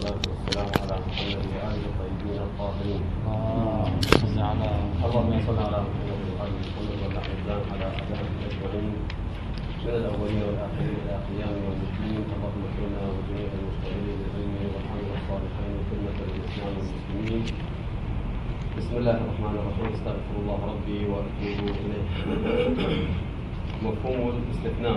والصلاة والسلام على محمد وآله الطيبين الطاهرين. اللهم صل على اللهم صل على محمد وآله الطيبين والأحبان على أعدائه الأجمعين من الأولين والآخرين إلى قيام يوم الدين. اللهم اغفرنا وجميع المشتغلين بالعلم والعمل الصالحين وخدمة الإسلام والمسلمين. بسم الله الرحمن الرحيم. استغفر الله ربي وأتوب إليه. مفهوم الاستثناء.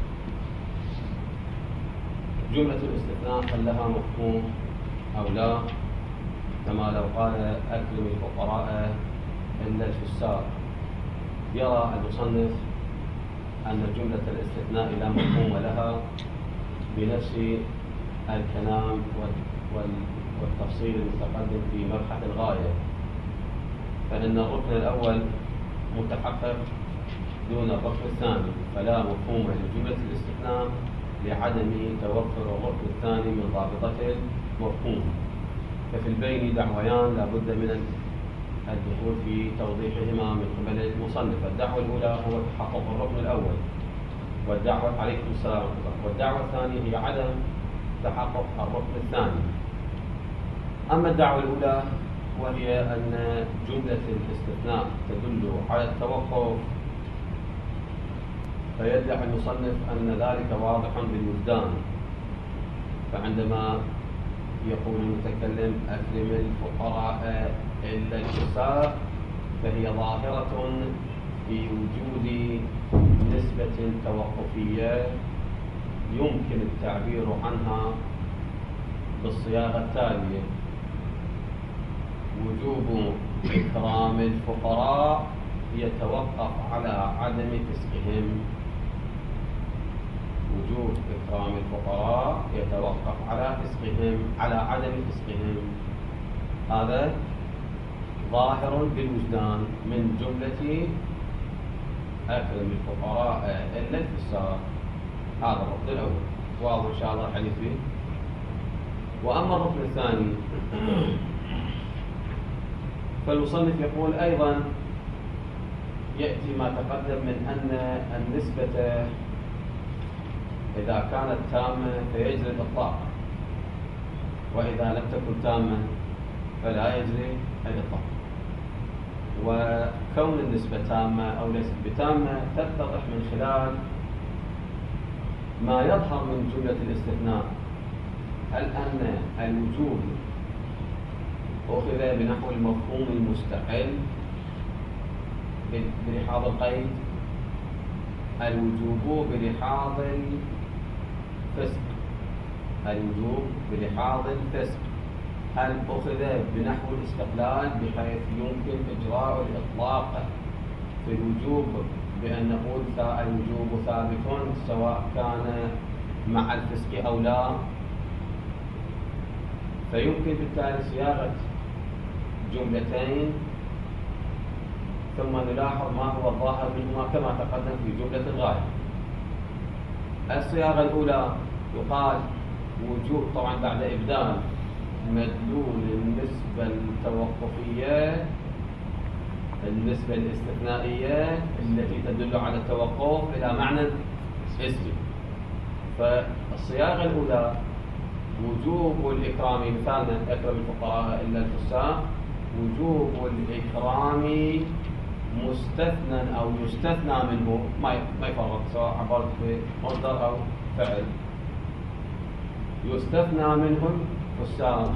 جملة الاستثناء هل لها مفهوم أو لا؟ كما لو قال أكرم الفقراء إلا الفساق. يرى المصنف أن جملة الاستثناء لا مفهوم لها بنفس الكلام والتفصيل المتقدم في مبحث الغاية، فإن الركن الأول متحقق دون الركن الثاني، فلا مفهوم لجملة الاستثناء لعدم توفر الركن الثاني من ضابطة المفهوم. ففي البين دعويان لا بد من الدخول في توضيحهما من قبل المصنف. الدعوة الأولى هو تحقق الركن الأول، والدعوة عليكم السلام ورحمة الله، والدعوة الثانية هي عدم تحقق الركن الثاني. أما الدعوة الأولى وهي أن جملة الاستثناء تدل على التوقف، فيدعي المصنف أن ذلك واضح بالوجدان. فعندما يقول المتكلم أكرم الفقراء إلا الفساق، فهي ظاهرة في وجود نسبة توقفية يمكن التعبير عنها بالصياغة التالية: وجوب إكرام الفقراء يتوقف على عدم فسقهم. وجوب إكرام الفقراء يتوقف على عدم فسقهم. هذا ظاهر بالوجدان من جملة أكرم الفقراء إلا الفساق. هذا الركن الأول، واضح إن شاء الله الحديث به. وأما الركن الثاني فالمصنف يقول أيضا يأتي ما تقدم من أن النسبة إذا كانت تامة فيجري الإطلاق، وإذا لم تكن تامة فلا يجري الإطلاق. وكون النسبة تامة أو ليست بتامة تتضح من خلال ما يظهر من جملة الاستثناء. هل أن الوجوب أخذ بنحو المفهوم المستقل بلحاظ القيد، الوجوب بلحاظ الفسق، الوجوب بلحاظ الفسق، هل أخذ بنحو الاستقلال بحيث يمكن إجراء الإطلاق في الوجوب بأن نقول الوجوب ثابت سواء كان مع الفسق أو لا؟ فيمكن بالتالي صياغة جملتين ثم نلاحظ ما هو الظاهر منهما كما تقدم في جملة الغاية. الصياغة الأولى يقال وجوب، طبعا بعد إبدال مدلول النسبة التوقفية، النسبة الاستثنائية التي تدل على التوقف إلى معنى اسمي. فالصياغة الأولى وجوب الإكرام، مثالنا أكرم الفقراء إلا الفساق، وجوب الإكرام مستثنى أو يستثنى منه، ما يفرق سواء عبارة بمصدر أو فعل. يستثنى منه الفساق،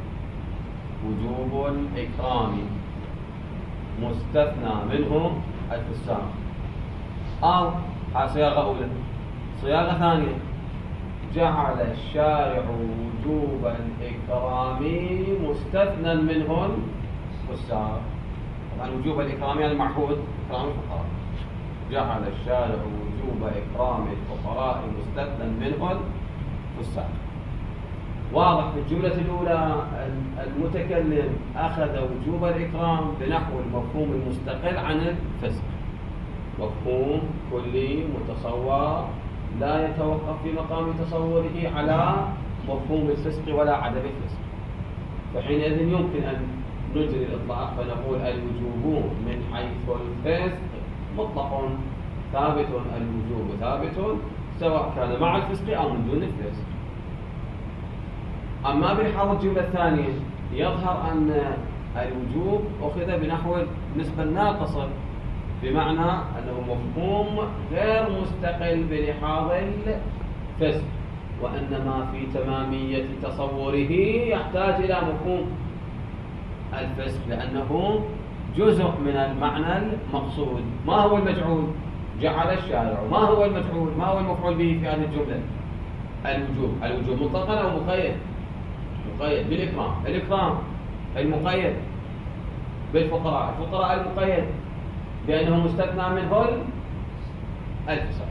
وجوب الإكرام مستثنى منه الفساق. أو صياغة أولى. صياغة ثانية جعل الشارع وجوب الإكرام مستثنى منه الفساق. طبعا وجوب الإكرام يعني معهود إكرام الفقراء. جعل الشارع وجوب إكرام الفقراء مستثنى منه الفساق. واضح في الجملة الأولى المتكلم أخذ وجوب الإكرام بنحو المفهوم المستقل عن الفسق، مفهوم كلي متصور لا يتوقف في مقام تصوره على مفهوم الفسق ولا عدم الفسق. فحينئذ يمكن أن نجري الإطلاق فنقول الوجوب من حيث الفسق مطلق ثابت، الوجوب ثابت سواء كان مع الفسق أو من دون الفسق. أما بلحاظ الجملة الثانية يظهر أن الوجوب أخذ بنحو النسبة الناقصة، بمعنى أنه مفهوم غير مستقل بلحاظ الفسق، وإنما في تمامية تصوره يحتاج إلى مفهوم الفسق، لأنه جزء من المعنى المقصود. ما هو المجعول؟ جعل الشارع. ما هو المجعول؟ ما هو المفعول به في هذه الجملة؟ الوجوب. الوجوب مطلقا أو مقيد؟ مقيد بالإكرام. الإكرام المقيد بالفقراء. الفقراء المقيد بأنه مستثنى منه الفسق.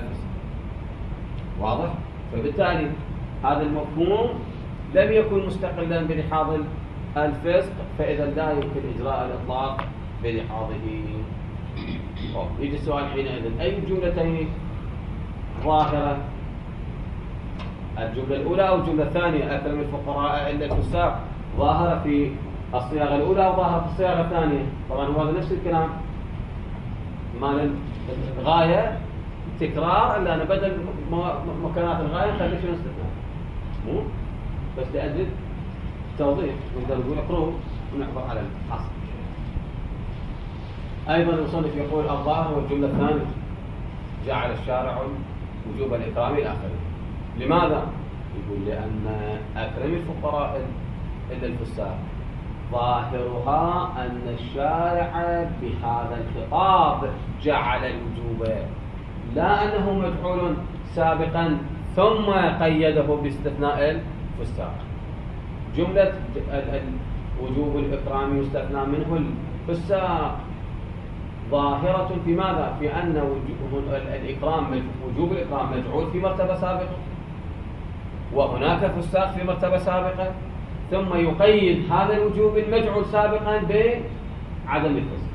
واضح؟ فبالتالي هذا المفهوم لم يكن مستقلا بلحاظ الفسق، فإذا لا يمكن إجراء الإطلاق بلحاظه. يجي السؤال حينئذ: أي الجملتين ظاهرة؟ الجملة الأولى أو الجملة الثانية؟ أكرم الفقراء إلا الفساق ظاهرة في الصياغة الأولى وظاهرة في الصياغة الثانية. طبعا هو هذا نفس الكلام، ما الغاية تكرار، إلا أنا بدل مكانات الغاية نخلي شنو استثناء، مو بس لأجل توضيح. نقدر نقول اقرأوا ونحضر على الحصر. أيضا المصنف يقول: الظاهر والجملة الثانية جعل الشارع وجوب الإكرام إلى آخره. لماذا؟ يقول: لأن أكرم الفقراء إلا الفساق ظاهرها أن الشارع بهذا الخطاب جعل الوجوب، لا أنه مجعول سابقا ثم قيده باستثناء الفساق. جملة وجوب الإكرام يستثنى منه الفساق ظاهرة في ماذا؟ في أن وجوب الإكرام مجعول في مرتبة سابقة، وهناك فساق في مرتبة سابقة، ثم يقيد هذا الوجوب المجعول سابقا بعدم الفسق.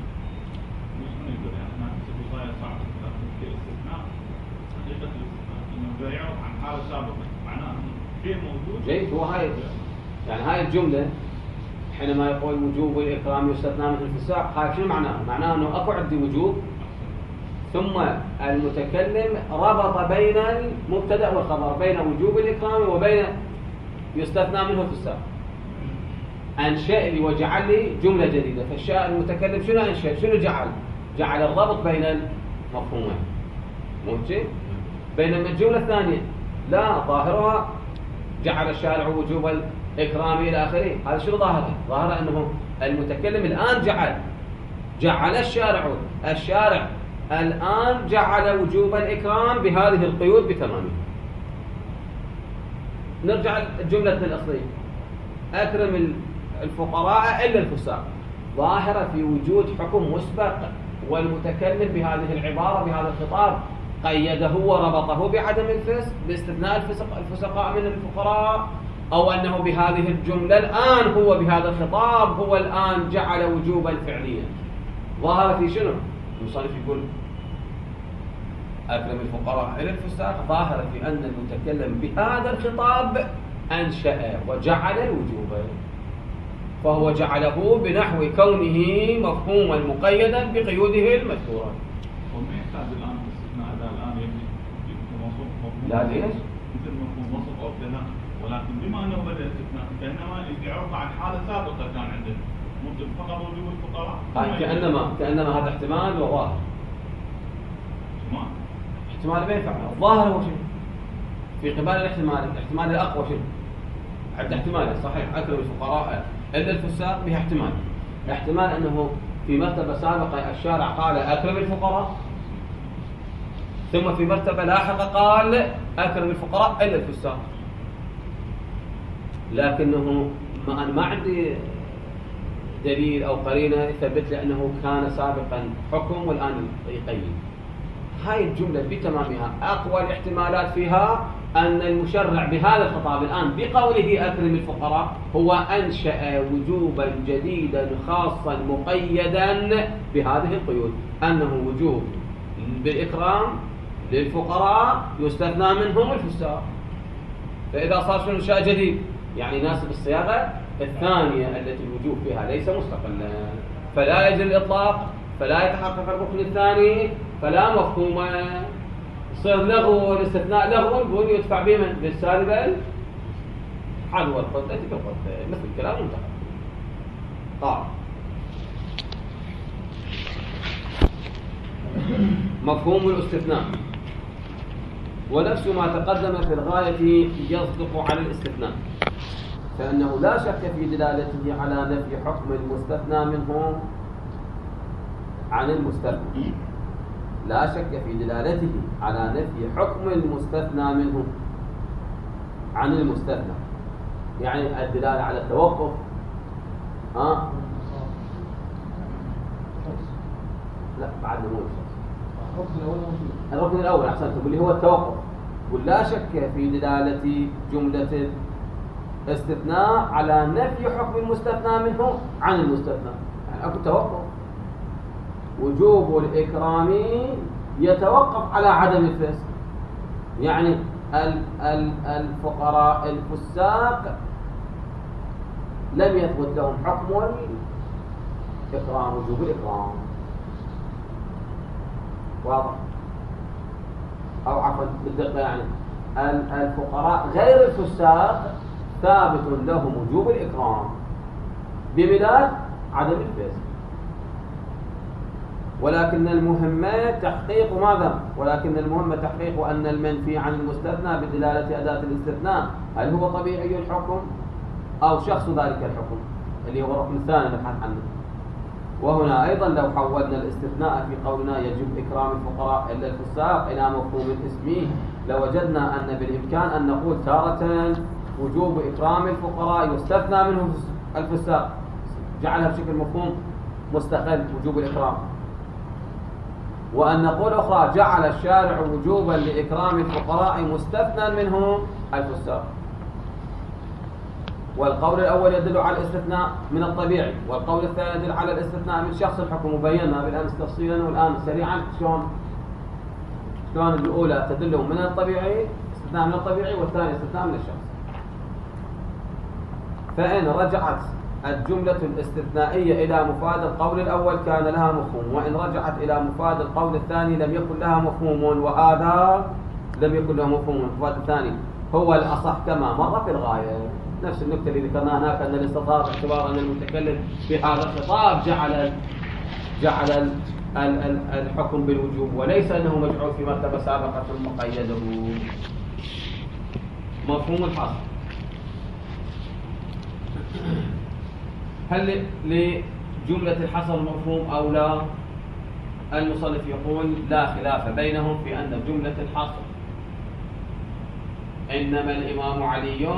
جيد. هو هاي يعني هاي الجملة حينما يقول وجوب الإكرام يستثنى من الفساق، هاي شنو معناه؟ معناه أنه أكو عندي وجوب، ثم المتكلم ربط بين المبتدأ والخبر، بين وجوب الإكرام وبين يستثنى منه الفساق. أنشأ لي وجعل لي جملة جديدة. فالشاء المتكلم شنو أنشأ؟ شنو جعل الربط بين المفهومين. ممكن؟ بينما الجملة الثانية لا، ظاهرها جعل الشارع وجوب الإكرام إلى آخره. هذا شنو ظاهره؟ ظاهره أنه المتكلم الآن جعل الشارع الآن جعل وجوب الإكرام بهذه القيود بتمامها. نرجع الجملة الأصلية: أكرم الفقراء إلا الفساق ظاهرة في وجود حكم مسبق، والمتكلم بهذه العبارة بهذا الخطاب قيده وربطه بعدم الفسق باستثناء الفسقاء من الفقراء، أو أنه بهذه الجملة الآن هو بهذا الخطاب هو الآن جعل وجوبا فعليا. ظاهرة في شنو؟ المصنف يقول: أكرم الفقراء إلى الفساق ظاهرة في أن المتكلم بهذا الخطاب أنشأ وجعل الوجوب، فهو جعله بنحو كونه مفهوما مقيدا بقيوده المذكورة. وما يحتاج الآن باستثناء هذا الآن يكون مفهوم لا ليش؟ مثل مفهوم وصف أو ابتداء، ولكن بما أنه بدأ استثناء كأنما يعرض عن حالة سابقة كان عندنا ممكن فقط وجوب الفقراء. كأنما هذا احتمال وظاهر. احتمال ما ينفع. الظاهر هو شنو؟ في قبال الاحتمال الأقوى شنو؟ عند احتمال صحيح أكرم الفقراء إلا الفساق بها احتمال أنه في مرتبة سابقة الشارع قال أكرم الفقراء، ثم في مرتبة لاحقة قال أكرم الفقراء إلا الفساق، لكنه أنا ما عندي دليل أو قرينة يثبت لي أنه كان سابقا حكم والآن يقيد. هاي الجملة بتمامها أقوى الاحتمالات فيها أن المشرع بهذا الخطاب الآن بقوله أكرم الفقراء هو أنشأ وجوبا جديدا خاصا مقيدا بهذه القيود، أنه وجوب بالإكرام للفقراء يستثنى منهم الفساق. فإذا صار شنو شيء جديد يعني يناسب الصياغة الثانية التي الوجوب فيها ليس مستقلا، فلا يجري الإطلاق، فلا يتحقق الركن الثاني، فلا مفهوم، يصير لغو الاستثناء لغو، نقول يدفع به بالسالبة حذو القدة بالقدة مثل كلام منتهى. قال مفهوم الاستثناء ونفس ما تقدم في الغاية يصدق على الاستثناء، فإنه لا شك في دلالته على نفي حكم المستثنى منه عن المستثنى، لا شك في دلالته على نفي حكم المستثنى منه عن المستثنى، يعني الدلالة على التوقف. لا بعد مو الركن الأول أحسنتم اللي هو التوقف. ولا شك في دلالة جملة استثناء على نفي حكم المستثنى منه عن المستثنى، يعني أكو توقف. وجوب الإكرام يتوقف على عدم الفسق، يعني الفقراء الفساق لم يثبت لهم حكم الإكرام، وجوب الإكرام. واضح؟ أو عفوا بالدقة، يعني الفقراء غير الفساق ثابت لهم وجوب الإكرام ببلاد عدم الفسق، ولكن المهم تحقيق ماذا؟ ولكن المهم تحقيق أن المنفي عن المستثنى بدلالة أداة الاستثناء هل هو طبيعي الحكم أو شخص ذلك الحكم، اللي هو الركن الثاني نبحث عنه. وهنا أيضا لو حولنا الاستثناء في قولنا يجب إكرام الفقراء إلا الفساق إلى مفهوم اسمي، لوجدنا أن بالإمكان أن نقول تارة وجوب إكرام الفقراء يستثنى منهم الفساق، جعلها بشكل مفهوم مستقل وجوب الإكرام، وأن نقول أخرى جعل الشارع وجوبا لإكرام الفقراء مستثنى منهم الفساق. والقول الأول يدل على الاستثناء من الطبيعي، والقول الثاني يدل على الاستثناء من شخص الحكم، وبينا بالأمس تفصيلا والآن سريعا شلون الأولى تدل من الطبيعي استثناء من الطبيعي، والثاني استثناء من الشخص. فإن رجعت الجملة الاستثنائية إلى مفاد القول الأول كان لها مفهوم، وإن رجعت إلى مفاد القول الثاني لم يكن لها مفهوم، وهذا لم يكن له مفهوم. المفاد الثاني هو الأصح كما مر في الغاية، نفس النكتة اللي ذكرناها هناك، أن الاستطاب باعتبار أن المتكلم في هذا الخطاب جعل الحكم بالوجوب، وليس أنه مجعول في مرتبة سابقة مقيده. مفهوم الحصر، هل لجملة الحصر مفهوم أو لا؟ المصنف يقول لا خلاف بينهم في أن جملة الحصر إنما الإمام علي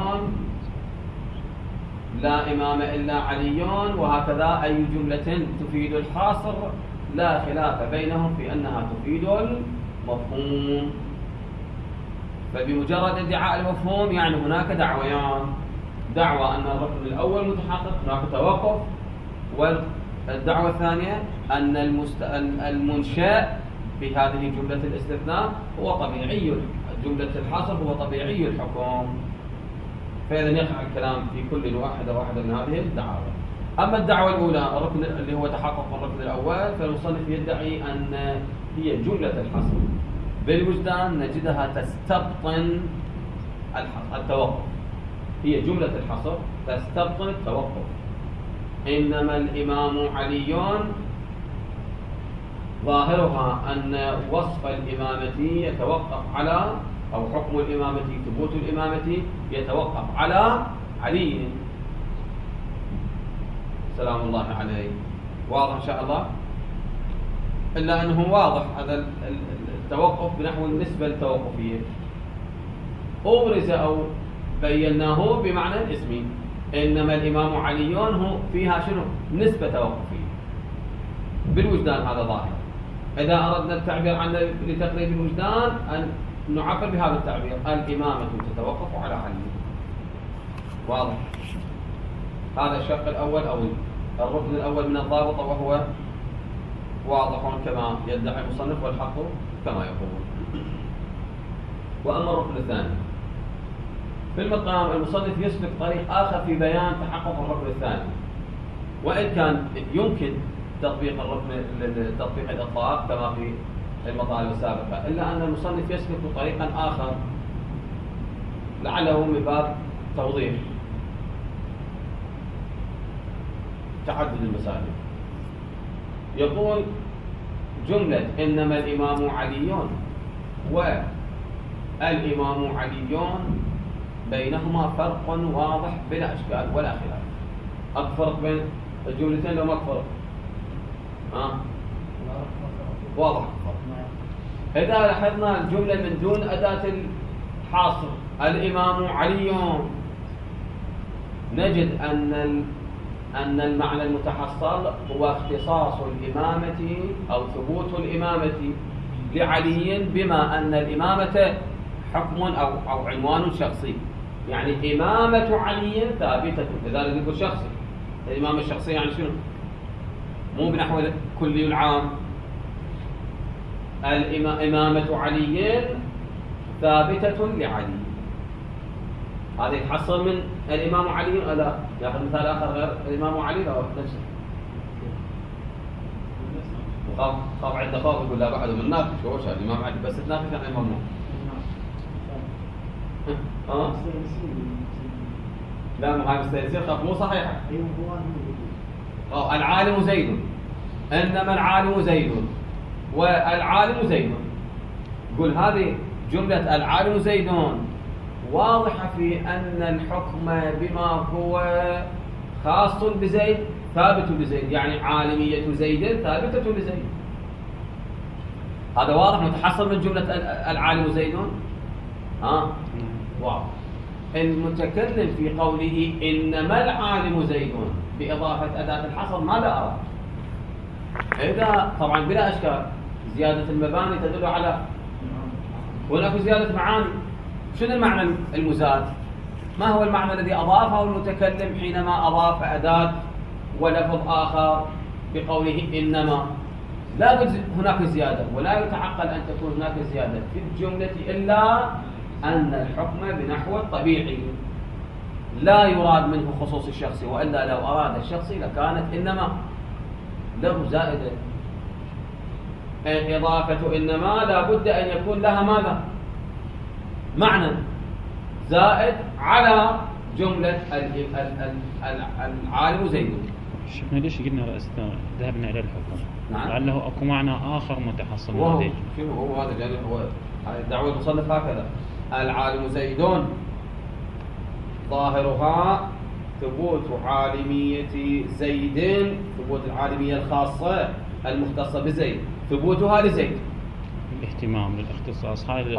لا إمام إلا علي، وهكذا أي جملة تفيد الحصر لا خلاف بينهم في أنها تفيد المفهوم. فبمجرد ادعاء المفهوم يعني هناك دعويان، دعوة أن الركن الأول متحقق هناك توقف، والدعوة الثانية أن المنشأ في هذه جملة الاستثناء هو طبيعي، جملة الحصر هو طبيعي الحكم. فإذا يقع الكلام في كل واحدة من هذه الدعاوى. أما الدعوة الأولى الركن اللي هو تحقق الركن الأول، فالمصنف يدعي أن هي جملة الحصر بالوجدان نجدها تستبطن التوقف، هي جملة الحصر تستبطن التوقف. إنما الإمام علي ظاهرها أن وصف الإمامة يتوقف على، أو حكم الإمامة ثبوت الإمامة يتوقف على علي سلام الله عليه. واضح إن شاء الله؟ إلا أنه واضح هذا التوقف بنحو النسبة التوقفية، أبرز أو بيناه بمعنى الاسمي. إنما الإمام علي هو فيها شنو؟ نسبة توقفية بالوجدان، هذا ظاهر. إذا أردنا التعبير عن لتقريب الوجدان أن نعبر بهذا التعبير، الإمامة تتوقف على علي. واضح؟ هذا الشق الأول أو الركن الأول من الضابطة، وهو واضح كما يدعي المصنف والحق كما يقول. وأما الركن الثاني في المقام، المصنف يسلك طريق آخر في بيان تحقق الركن الثاني، وإن كان يمكن تطبيق تطبيق الإطلاق كما في المطالب السابقة، إلا أن المصنف يسلك طريقا آخر لعله من باب توضيح تعدد المساجد. يقول جملة إنما الإمام علي والإمام علي بينهما فرق واضح بلا إشكال ولا خلاف. أفرق بين الجملتين لو ما أفرق؟ واضح. إذا لاحظنا الجملة من دون أداة الحاصر الإمام علي، نجد أن المعنى المتحصل هو اختصاص الإمامة أو ثبوت الإمامة لعلي، بما أن الإمامة حكم أو عنوان شخصي، يعني إمامة علي ثابتة. لذلك يقول شخصي. الإمامة الشخصية يعني شنو؟ مو بنحو كلي العام. إمامة علي ثابتة لعلي، هذا يتحصل من الإمام علي ولا لا؟ ياخذ مثال آخر غير الإمام علي لا نفسه. وخاف عنده خوف يقول لا بعد من ناقش هو شايف الإمام علي بس تناقش عن الإمام لا مو هاي مستأنسين خاف مو صحيحة. العالم زيد، إنما العالم زيد والعالم زيد. يقول هذه جملة العالم زيد واضحة في أن الحكم بما هو خاص بزيد ثابت بزيد، يعني عالمية زيد ثابتة لزيد. هذا واضح متحصل من جملة العالم زيد. واضح. المتكلم في قوله إنما العالم زيد بإضافة أداة الحصر ماذا أراد؟ إذا طبعا بلا إشكال زيادة المباني تدل على هناك زيادة معاني. شنو المعنى المزاد؟ ما هو المعنى الذي أضافه المتكلم حينما أضاف أداة ولفظ آخر بقوله إنما؟ لا بد هناك زيادة، ولا يتعقل أن تكون هناك زيادة في الجملة إلا أن الحكم بنحو الطبيعي لا يراد منه خصوص الشخص، وإلا لو أراد الشخص لكانت إنما له زائدة. إضافة إنما لا بد أن يكون لها ماذا؟ معنى زائد على جملة العالم زيد. شيخنا ليش قلنا ذهبنا إلى الحكم؟ نعم. لعله أكو معنى آخر متحصل. شنو هو هذا؟ يعني هو دعوة المصنف هكذا: العالم زيد ظاهرها ثبوت عالمية زيد، ثبوت العالمية الخاصة المختصة بزيد، ثبوتها لزيد. الاهتمام للاختصاص هاي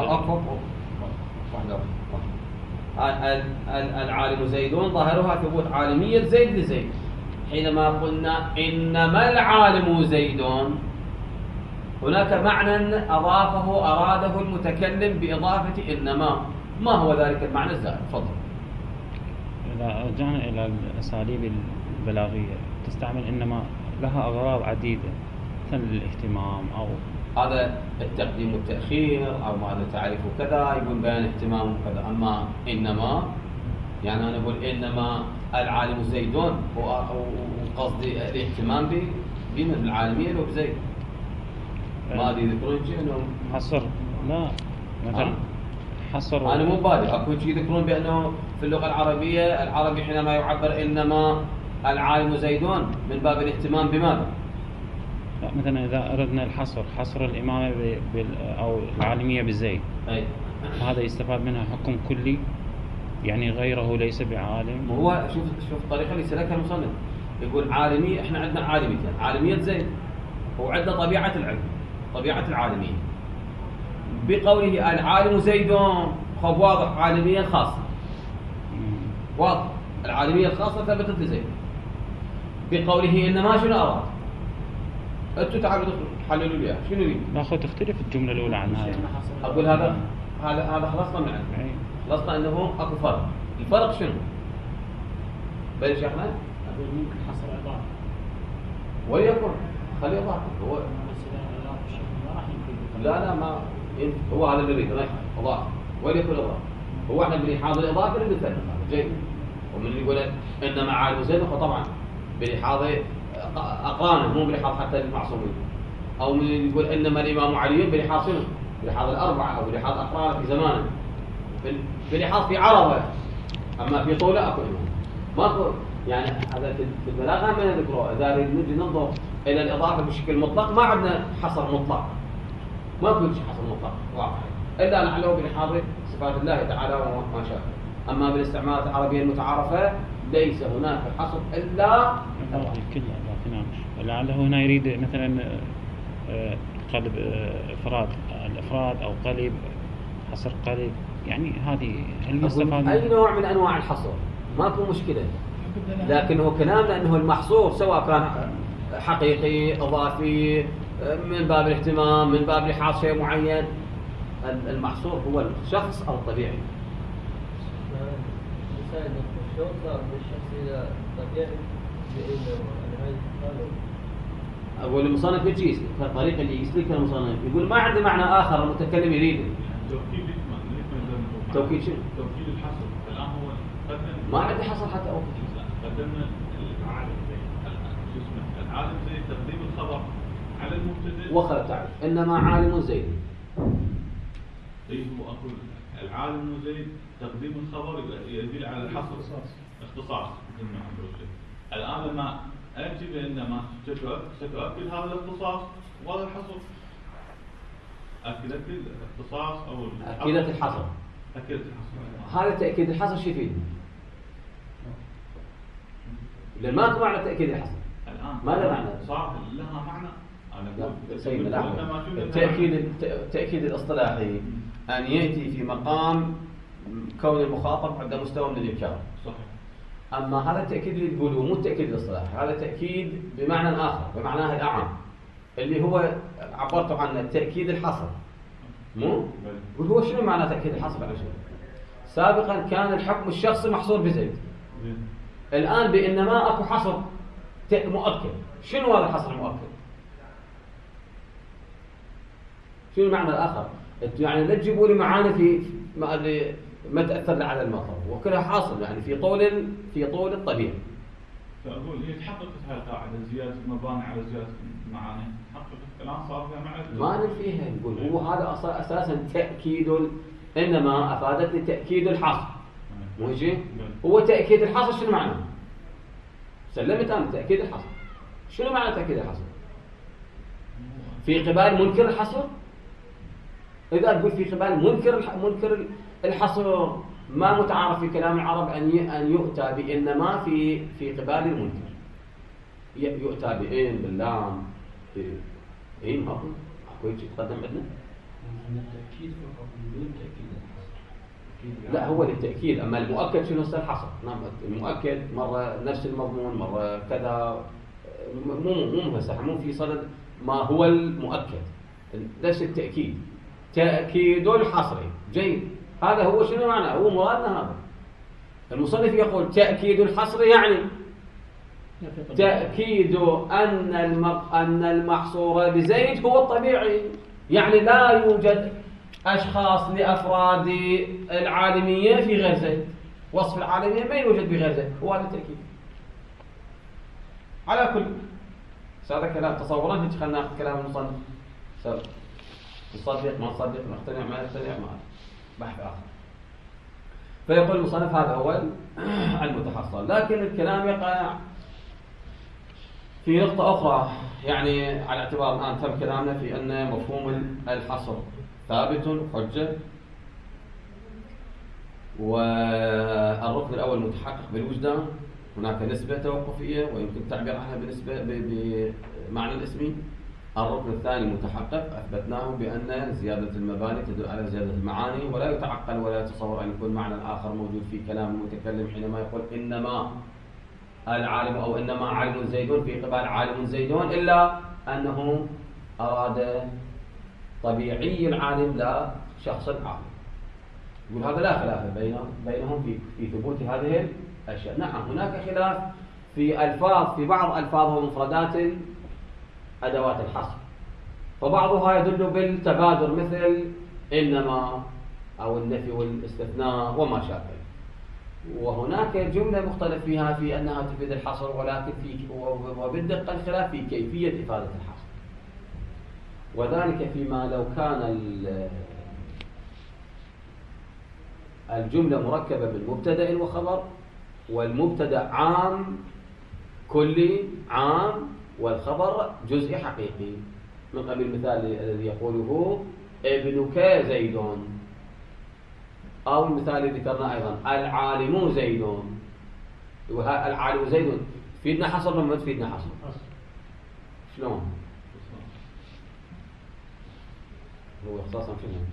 العالم زيد ظاهرها ثبوت عالمية زيد لزيد. حينما قلنا إنما العالم زيد، هناك معنى أضافه أراده المتكلم بإضافة إنما. ما هو ذلك المعنى الزائد؟ تفضل. إذا رجعنا إلى الأساليب البلاغية تستعمل إنما لها أغراض عديدة، مثل الاهتمام أو هذا التقديم والتأخير أو ماذا تعرف كذا، يقول بيان اهتمام وكذا. أما إنما يعني أنا أقول إنما العالم زيدون، وقصدي الاهتمام بمن العالمية لو بزيد. ما يذكرون شيء انهم حصر؟ لا مثلا حصر. انا مو بالي اكو شيء يذكرون بانه في اللغه العربيه العربي حينما يعبر انما العالم زيدون من باب الاهتمام بماذا؟ لا مثلا اذا اردنا الحصر، حصر الامامه او العالميه بزيد، اي هذا يستفاد منها حكم كلي، يعني غيره ليس بعالم. هو شوف الطريقه اللي سلكها المصنف، يقول عالمي، احنا عندنا عالميتين، عالميه زيد وعندنا طبيعه العلم، طبيعه العالميه. بقوله العالم زيد خب واضح عالميه خاصه، واضح العالميه الخاصه ثبتت لزيد. بقوله انما شنو اراد؟ انتوا تعالوا حللوا لي شنو يريد؟ لا اخو تختلف الجمله الاولى عن هذا. اقول هذا خلصنا من عنده، خلصنا انه اكو فرق. الفرق شنو؟ بين شيخنا اقول ممكن حصر اضافه وليكن خليه اضافه هو لا ما هو هذا اللي يريد اضافه وليكن اضافه. هو احنا بنحاض الاضافه للمثال جيد، ومن يقول انما عالم زيد فطبعا بنحاض اقرانه مو بنحاض حتى المعصومين، او من يقول انما الامام علي بنحاض شنو؟ بنحاض الاربعه او بنحاض اقرانه في زمانه، بنحاض في عربه، اما في طوله اكو امام. ماكو يعني هذا في البلاغه ما نذكره. اذا نجي ننظر الى الاضافه بشكل مطلق ما عندنا حصر مطلق، ماكو شيء حصر مطلق واضح الا لعله بنحاضر صفات الله تعالى وما شاء. اما بالاستعمالات العربيه المتعارفه ليس هناك حصر الا الكل نعم. لعله هنا يريد مثلا قلب افراد الافراد او قلب حصر قلب، يعني هذه المستفاد اي نوع من انواع الحصر ماكو مشكله، لكنه كلامنا انه المحصور سواء كان حقيقي اضافي من باب الاهتمام من باب لحاظ شيء معين، المحصور هو الشخص او الطبيعي. شلون صار بالشخص اذا طبيعي اقول المصنف يجي الطريقه اللي يسلكها المصنف يقول ما عنده معنى اخر المتكلم يريده. توكيد شنو؟ توكيد الحصر. الان هو قدم ما عنده حصر حتى اوقف. قدمنا العالم العالم زي تقديم الخبر على المبتدئ وخر تعرف انما عالم زيد. اي هو اقول العالم زيد تقديم الخبر يدل على الحصر اختصاص مثل ما عم بقول. الان لما اتي بانما ستؤكد هذا الاختصاص وهذا الحصر. اكدت الاختصاص او اكدت الحصر. اكدت الحصر. هذا تاكيد الحصر شو يفيد؟ لان ماكو معنى تاكيد الحصر. الان ما له معنى. صار لها معنى. انا اقول سيدنا التاكيد الاصطلاحي ان ياتي في مقام كون المخاطب عند مستوى من الانكار. صحيح. اما هذا التاكيد اللي تقولوه مو التاكيد الاصطلاحي، هذا تاكيد بمعنى اخر بمعناه الاعم اللي هو عبرتوا عنه التاكيد الحصر. مو؟ قل هو شنو معنى تاكيد الحصر على شنو؟ سابقا كان الحكم الشخصي محصور بزيد. الان بانما اكو حصر مؤكد. شنو هذا الحصر المؤكد؟ شنو المعنى الاخر؟ انتم يعني لا تجيبوا لي معاني في ما تاثر على المطر وكلها حاصل يعني في طول الطبيعي. فاقول هي تحققت هاي القاعده زياده المباني على زياده المعاني، تحققت الان صار فيها معنى ما نفيها نقول هو هذا اساسا تاكيد انما افادتني تاكيد الحصر. مو شيء؟ هو تاكيد الحصر شنو معناه؟ سلمت انا تاكيد الحصر. شنو معنى تاكيد الحصر؟ في قبال منكر الحصر؟ إذا تقول في قبال منكر الحصر ما متعارف في كلام العرب أن يؤتى بإنما في قبال المنكر. يؤتى بإن باللام إن أكو شيء تقدم عندنا؟ التأكيد فقط بدون تأكيد الحصر. لا هو للتأكيد، أما المؤكد شنو هو الحصر؟ نعم المؤكد مرة نفس المضمون مرة كذا مو مفسح مو في صدد ما هو المؤكد. ليس التأكيد تأكيد الحصر جيد. هذا هو شنو معناه؟ هو مرادنا هذا. المصنف يقول تأكيد الحصر يعني تأكيد أن المحصور بزيد هو الطبيعي، يعني لا يوجد أشخاص لأفراد العالمية في غير زيد. وصف العالمية ما يوجد بغير زيد، هو هذا التأكيد. على كل هذا كلام تصورات. خلينا ناخذ كلام المصنف نصدق ما نصدق نقتنع ما نقتنع ما بحث آخر. فيقول المصنف هذا هو المتحصل، لكن الكلام يقع في نقطة أخرى، يعني على اعتبار الآن تم كلامنا في أن مفهوم الحصر ثابت حجة، والركن الأول متحقق بالوجدان، هناك نسبة توقفية ويمكن التعبير عنها بمعنى الاسمي. الركن الثاني متحقق أثبتناه بأن زيادة المباني تدل على زيادة المعاني، ولا يتعقل ولا يتصور أن يكون معنى آخر موجود في كلام المتكلم حينما يقول إنما العالم أو إنما عالم زيدون في قبال عالم زيدون، إلا أنه أراد طبيعي العالم لا شخص العالم. يقول هذا لا خلاف بينهم في ثبوت هذه الأشياء. نعم هناك خلاف في ألفاظ، في بعض ألفاظ ومفردات أدوات الحصر، فبعضها يدل بالتبادر مثل إنما أو النفي والاستثناء وما شابه، وهناك جملة مختلف فيها في أنها تفيد الحصر، ولكن وبالدقة الخلاف في كيفية إفادة الحصر، وذلك فيما لو كان الجملة مركبة من مبتدأ وخبر والمبتدأ عام كلي عام والخبر جزئي حقيقي، من قبل المثال الذي يقوله ابنك زيد، أو المثال الذي ذكرناه أيضا العالم زيد. العالم زيد تفيدنا حصر ولا ما تفيدنا حصر؟ شلون؟ هو اختصاصا شنو؟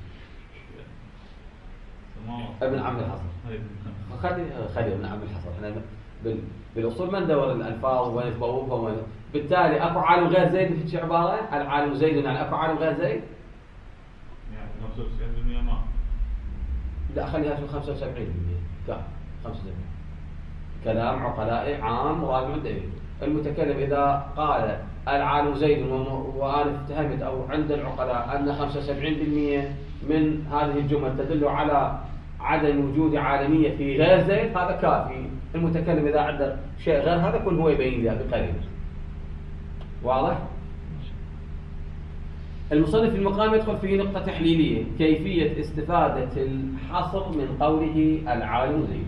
ابن عم الحصر. خلي ابن عم الحصر. احنا بالاصول ما ندور الالفاظ وين تبوبها بالتالي اكو عالم غير زيد في عباره؟ العالم زيد يعني اكو عالم غير زيد؟ يعني 95% ما. لا خليها في 75%. 75. كلام عقلاء عام راجع الدليل. المتكلم إذا قال العالم زيد وأنا اتهمت أو عند العقلاء أن 75% من هذه الجمل تدل على عدم وجود عالمية في غير زيد، هذا كافي. المتكلم إذا عنده شيء غير هذا كل هو يبين له بقرينة. واضح؟ المصنف في المقام يدخل في نقطة تحليلية، كيفية استفادة الحصر من قوله العالم زيد.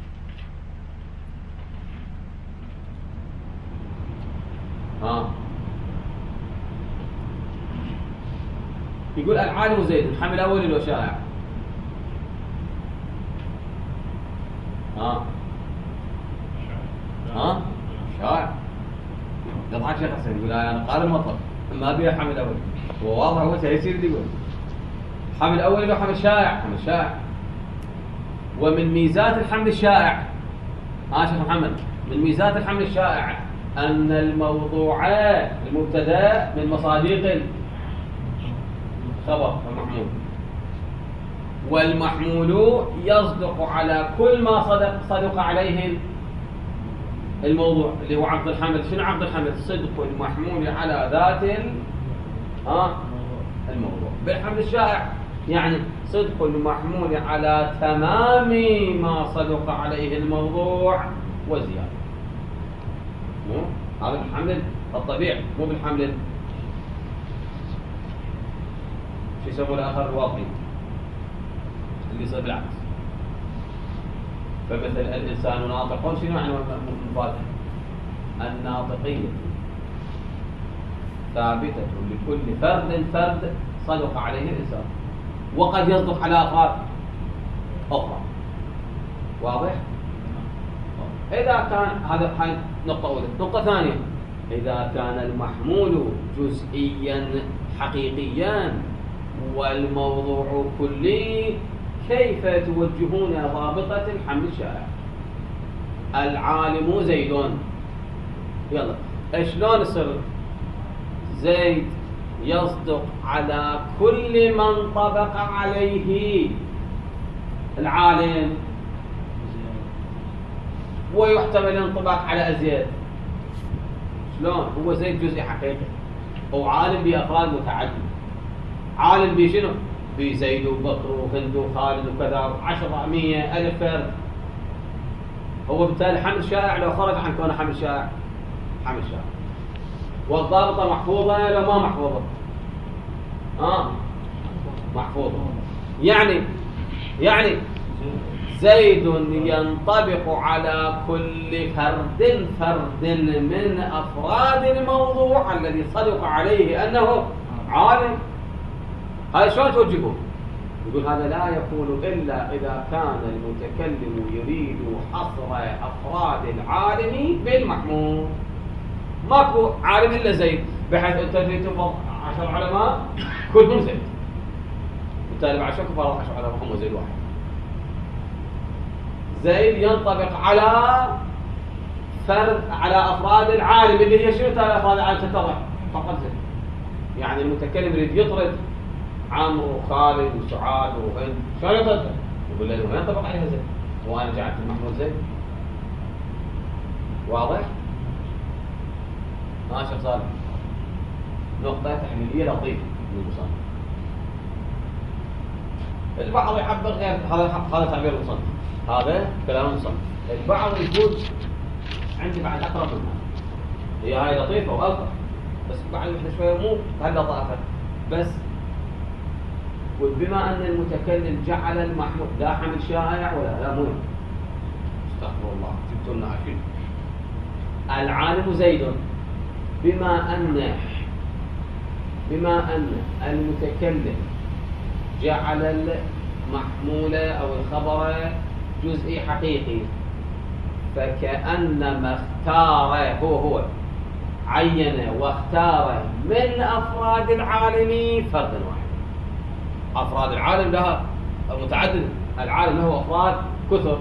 يقول العالم زيد الحمل أول لو شائع. شائع. يضحك شيخ حسين يقول أنا قال المطلق ما بيها حمل أول، هو واضح هو يصير يقول حمل أول لو حمل شائع. حمل شائع. ومن ميزات الحمل الشائع شيخ محمد، من ميزات الحمل الشائع أن الموضوع المبتدأ من مصادق الخبر المحمول، والمحمول يصدق على كل ما صدق عليه الموضوع اللي هو عقد الحمل. شنو عقد الحمل؟ صدق المحمول على ذات الموضوع. بالحمل الشائع يعني صدق المحمول على تمام ما صدق عليه الموضوع وزيادة. هذا بالحمل الطبيعي مو بالحمل شو يسمونه الآخر الواقعي اللي يصير بالعكس. فمثل الإنسان ناطق، شنو معنى مفاده؟ الناطقية ثابتة لكل فرد صدق عليه الإنسان، وقد يصدق على أفراد أخرى. واضح؟ إذا كان هذا نقطة أولى. نقطة ثانية، إذا كان المحمول جزئيا حقيقيا والموضوع كلي، كيف توجهون ضابطة الحمل الشائع؟ العالم زيد. يلا شلون يصير زيد يصدق على كل من طبق عليه العالم، ويحتمل الانطباق على أزيد؟ شلون؟ هو زيد جزء حقيقي، هو عالم بأفراد متعددة. عالم بشنو؟ بزيد وبكر وهند وخالد وكذا 10 100 ألف فرد. هو بالتالي حمل شائع لو خرج عن كونه حمل شائع. حمل شائع. والضابطة محفوظة لو ما محفوظة؟ محفوظة. يعني زيد ينطبق على كل فرد من أفراد الموضوع الذي صدق عليه أنه عالم. هذا شلون توجهه؟ يقول هذا لا يكون إلا إذا كان المتكلم يريد حصر أفراد العالم بالمحمول. ماكو عالم إلا زيد، بحيث أنت تريد تفرض 10 علماء كلهم زيد، بالتالي بعد شكو فرض 10 علماء هم زيد واحد. زيد ينطبق على على أفراد العالم اللي هي شنو تالي أفراد العالم؟ تتضح فقط زيد. يعني المتكلم يريد يطرد عمرو وخالد وسعاد وهند، شلون يطرد؟ يقول له ما ينطبق عليها زيد، وأنا جعلت المحمول زيد. واضح؟ شيخ صالح، نقطة تحليلية لطيفة من المصنف. البعض يعبر غير هذا تعبير المصنف، هذا كلام المصنف. البعض يقول عندي بعد أقرب منها، هي هاي لطيفة وألطف، بس بعد احنا شوية مو هاللطافة بس. وبما أن المتكلم جعل المحمول لا حمل شائع ولا لا مو استغفر الله، جبتوا لنا عشان العالم زيد، بما أن المتكلم جعل المحمول أو الخبر جزئي حقيقي، فكأنما اختار هو عين واختار من أفراد العالم فردا واحد. أفراد العالم لها متعدد، العالم له أفراد كثر.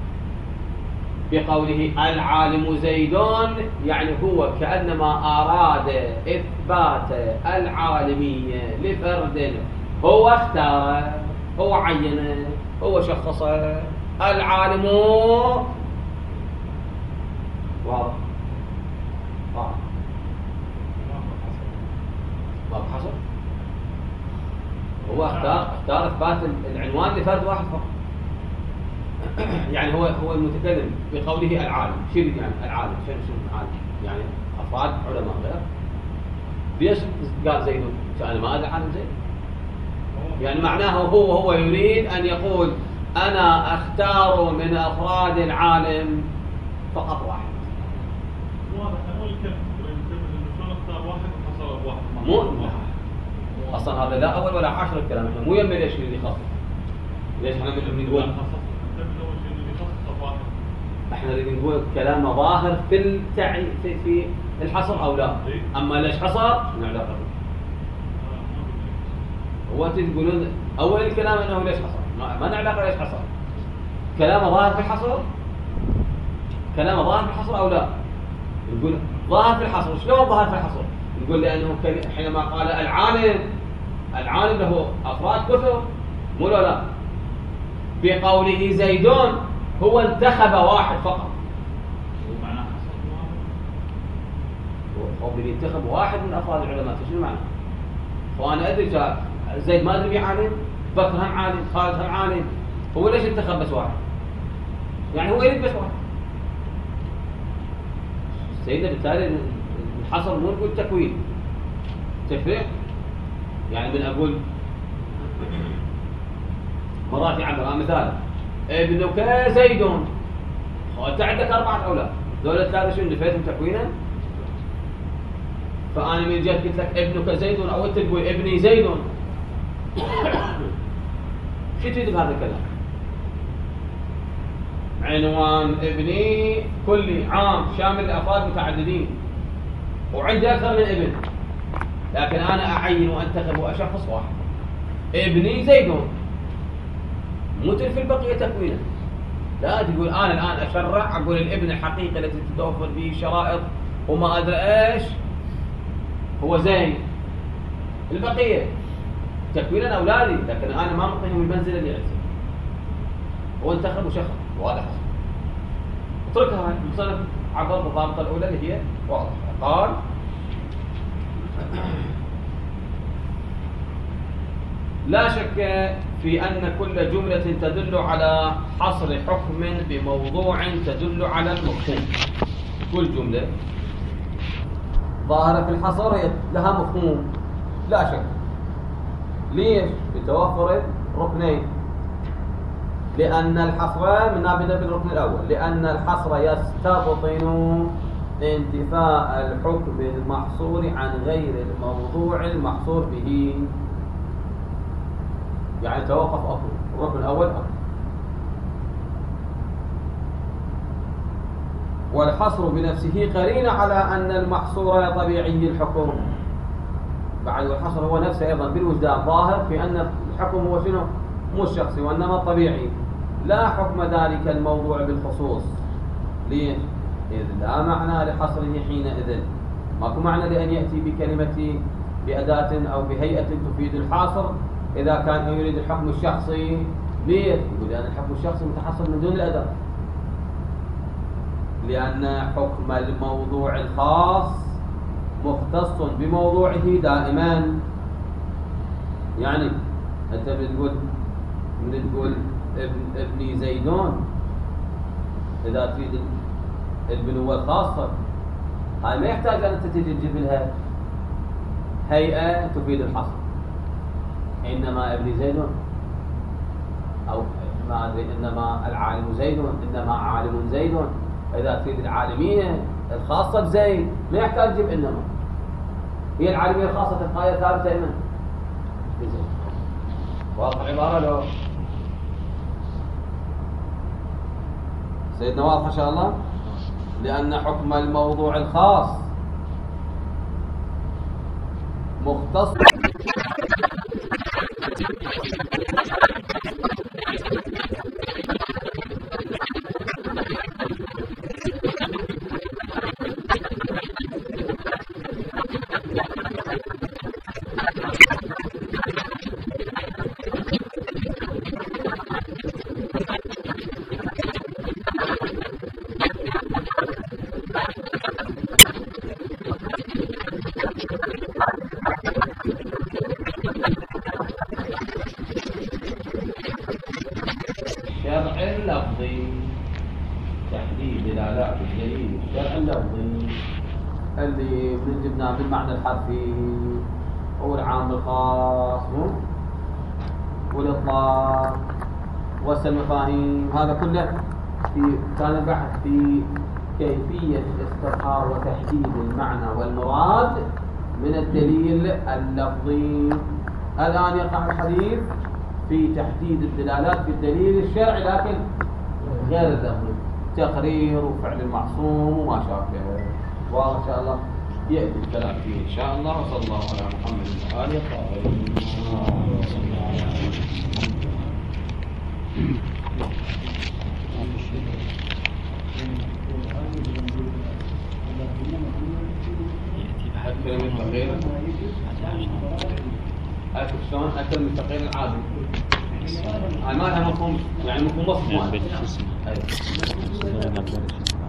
بقوله العالم زيد يعني هو كأنما أراد إثبات العالمية لفرد، هو اختار، هو عين، هو شخص العالم. واضح؟ ما بحصر، هو اختار إثبات العنوان لفرد واحد فقط. يعني هو المتكلم بقوله العالم، شو يعني العالم؟ شنو العالم؟ يعني افراد علماء غير. ليش قال زيد؟ انا ما ادري عالم زيد. يعني معناه هو يريد ان يقول انا اختار من افراد العالم فقط واحد. مو اصلا هذا لا اول ولا عاشر الكلام، احنا مو يمي ليش يريد يخصص. ليش احنا نقول احنا نريد نقول كلام ظاهر في في الحصر او لا؟ اما ليش حصر؟ شنو علاقه؟ هو انتم تقولون اول الكلام انه ليش حصر، ما له علاقه ليش حصر. كلامه ظاهر في الحصر؟ كلامه ظاهر في الحصر او لا؟ نقول ظاهر في الحصر. شلون ظاهر في الحصر؟ نقول لانه حينما قال العالم له افراد كثر، مو لا؟ بقوله زيدون هو انتخب واحد فقط. شو معناه هو ينتخب واحد من افراد العلماء، شنو معناه؟ وانا ادري زيد ما ادري بعالم، بكر هم عالم، خالد هم عالم، هو ليش انتخب بس واحد؟ يعني هو يريد بس واحد. سيدنا بالتالي الحصر مو نقول تكوين، تفريق. يعني من اقول مراتي عمرها مثال ابنك زيد، وانت عندك 4 اولاد، دول 3 شنو نفيتهم تكوينا؟ فانا من جهه قلت لك ابنك زيد او انت تقول ابني زيد، شو تريد بهذا الكلام؟ عنوان ابني كلي عام شامل لافراد متعددين، وعندي اكثر من ابن، لكن انا اعين وانتخب واشخص واحد، ابني زيد، مو تلفي البقيه تكوينا. لا تقول انا الان اشرع اقول الابن الحقيقي التي تتوفر به شرائط وما ادري ايش هو زين، البقيه تكوينا اولادي، لكن انا ما اعطيهم المنزله اللي عندي. هو انتخب وشخص واضح، اتركها هاي المصنف عبر بالضابطه الاولى اللي هي واضحه. قال لا شك في أن كل جملة تدل على حصر حكم بموضوع تدل على المفهوم. كل جملة ظاهرة في الحصر لها مفهوم لا شك. ليش؟ بتوفر ركنين. لأن الحصر من نابذة بالركن الأول، لأن الحصر يستبطن انتفاء الحكم المحصور عن غير الموضوع المحصور به. يعني توقف أصل الركن الأول أصل. والحصر بنفسه قرين على أن المحصور طبيعي الحكم. بعد والحصر هو نفسه أيضا بالوجدان ظاهر في أن الحكم هو شنو؟ مو الشخصي وإنما الطبيعي، لا حكم ذلك الموضوع بالخصوص. ليش؟ إذ لا معنى لحصره حينئذ، ماكو معنى لأن يأتي بكلمة بأداة أو بهيئة تفيد الحاصر إذا كان يريد الحكم الشخصي. ليش؟ يقول لأن الحكم الشخصي متحصل من دون الأداة، لأن حكم الموضوع الخاص مختص بموضوعه دائما. يعني أنت بتقول ابني زيدون، إذا تريد البنوة الخاصة هاي ما يحتاج أن أنت تجي تجيب لها هيئة تفيد الحصر، إنما ابن زيد أو استثناء زي إنما العالم زيد، إنما عالم زيد. إذا تريد العالمية الخاصة بزيد ما يحتاج تجيب إنما، هي العالمية الخاصة تبقى ثابتة إنما بزيد. واضح العبارة لو سيدنا واضح إن شاء الله؟ لأن حكم الموضوع الخاص مختص شرع اللفظي، تحديد دلالات الدليل الشرع اللفظي اللي من جبناه بالمعنى الحرفي والعام بالخاص والإطلاق والمفاهيم، هذا كله كان البحث في كيفية استظهار وتحديد المعنى والمراد من الدليل اللفظي. الآن يقع الحديث في تحديد الدلالات في الدليل الشرعي لكن غير اللفظي، تقرير وفعل المعصوم وما شابه. وإن شاء الله يأتي الكلام فيه إن شاء الله. وصلى الله على محمد وآله الطاهرين. أكل من فقير، أكل شلون؟ أكل من فقير العادي. ما لها مفهوم، يعني مفهوم وصف.